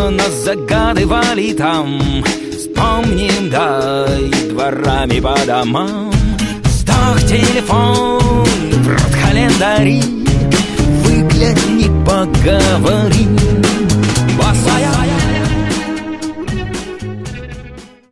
нас загадывали там. Вспомним, дай, дворами по домам. Вздох, телефон, в рот календари. Выгляни, поговори.